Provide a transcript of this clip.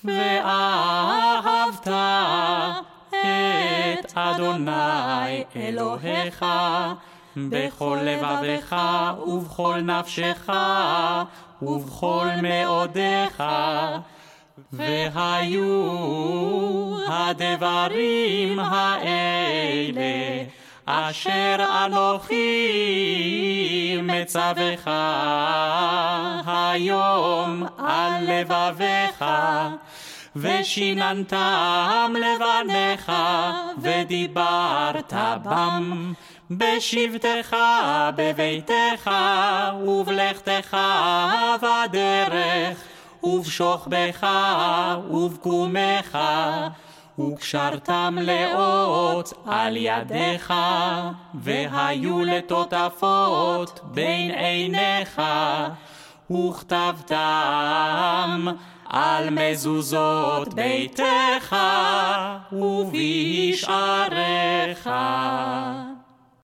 ואהבת את אדוני אלוהיך בכל לבבך ובכל נפשך ובכל מאודיך. והיו הדברים האלה אשר אנוכי מצווך היום על לבביך, ושיננתם לבניך ודיברת בם בשבתך בביתך ובלכתך בדרך ובשוכבך ובקומך, וקשרתם לאות על ידיך, והיו לטוטפות בין עיניך, וכתבתם על מזוזות ביתך ובשעריך.